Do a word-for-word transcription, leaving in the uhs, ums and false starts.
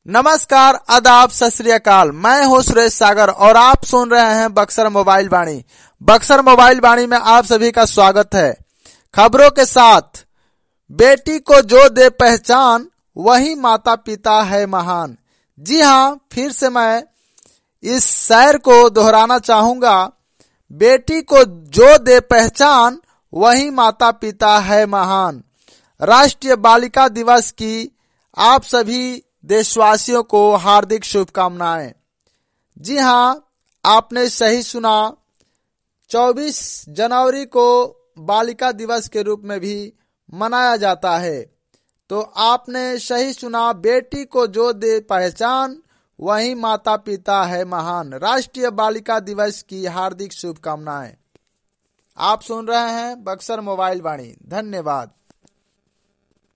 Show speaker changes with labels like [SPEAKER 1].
[SPEAKER 1] नमस्कार, आदाब, सत श्री अकाल। मैं हूं सुरेश सागर और आप सुन रहे हैं बक्सर मोबाइल वाणी। बक्सर मोबाइल वाणी में आप सभी का स्वागत है। खबरों के साथ, बेटी को जो दे पहचान वही माता पिता है महान। जी हां, फिर से मैं इस शेर को दोहराना चाहूंगा। बेटी को जो दे पहचान वही माता पिता है महान। राष्ट्रीय बालिका दिवस की आप सभी देशवासियों को हार्दिक शुभकामनाएं। जी हां, आपने सही सुना। चौबीस जनवरी को बालिका दिवस के रूप में भी मनाया जाता है। तो आपने सही सुना, बेटी को जो दे पहचान वही माता पिता है महान। राष्ट्रीय बालिका दिवस की हार्दिक शुभकामनाएं। आप सुन रहे हैं बक्सर मोबाइल वाणी। धन्यवाद।